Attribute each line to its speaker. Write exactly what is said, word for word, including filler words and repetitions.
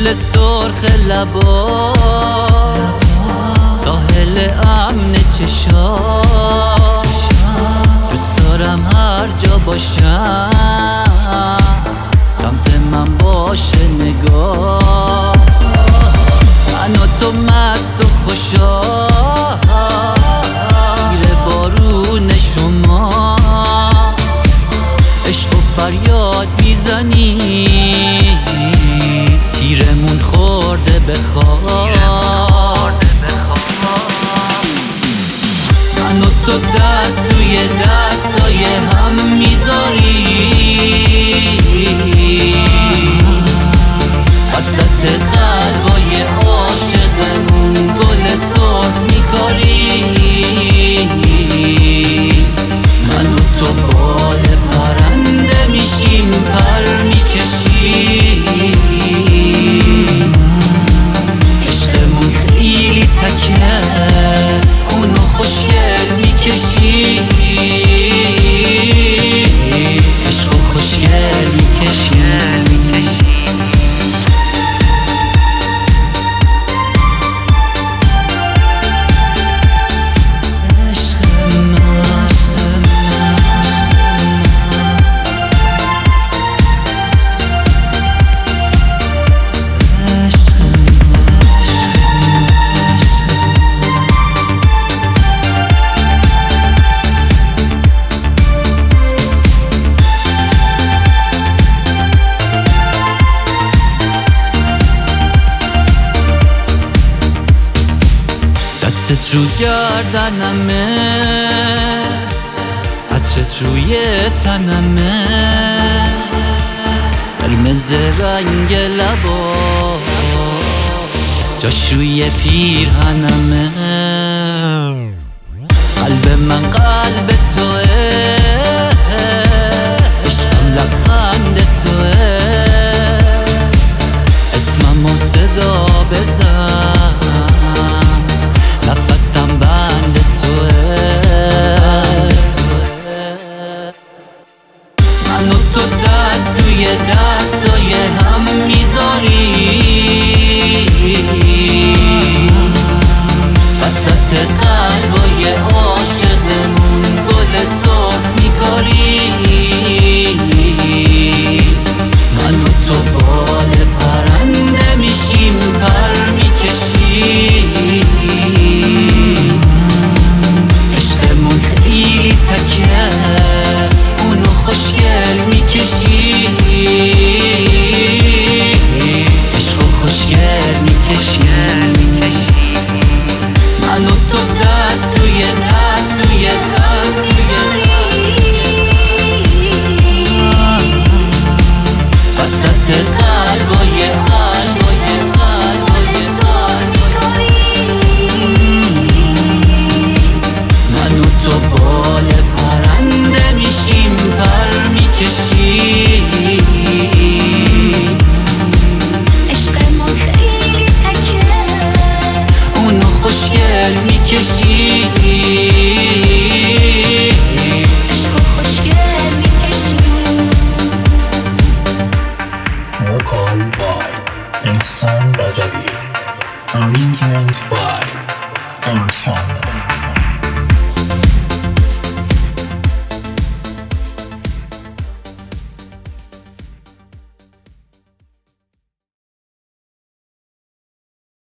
Speaker 1: گل سرخ لبا، ساحل امن چشات، دوست دارم هر جا باشم، سمت من باشه نگاه، من و تو مست و خوشا، زیر بارون شما عشق و فریاد میزنی، تیرمون خورده به خواب، من و تو دست توی دستای هم میذاری، وسط قلبای عاشقمون گل سرخ میکاری، من و تو بال پرنده میشیم پر میکشیم، عشقمون خیلی تکه اونو خوشگل میکشیم، عشقو خوشگل میکشیم. دستت رو گردنمه، عطرت روی تنمه، قرمز رنگ لبا جاش روی پیرهنمه، قلب من قلب توه، عشقم لبخند توه، اسممو صدا بزن، نفسم بند توه، من و تو دست توی دستای هم میذاری، وسط قلبای عاشقمون گل سرخ میکاری، من و تو بال پرنده میشیم پر میکشیم، عشقمون خیلی تکه اونو خوشگل میکشیم، عشقو خوشگل میکشیم، من و تو دست توی دست توی دست وسط قلبای قلبای قلبای من و تو بال پرنده میشیم پر میکشیم،
Speaker 2: عشقمون خیلی تکه
Speaker 1: اونو خوشگل میکشیم،
Speaker 2: عشقو خوشگل میکشیم.
Speaker 3: Vocal by Ihsan Rajavi. Arrangement by Arshan.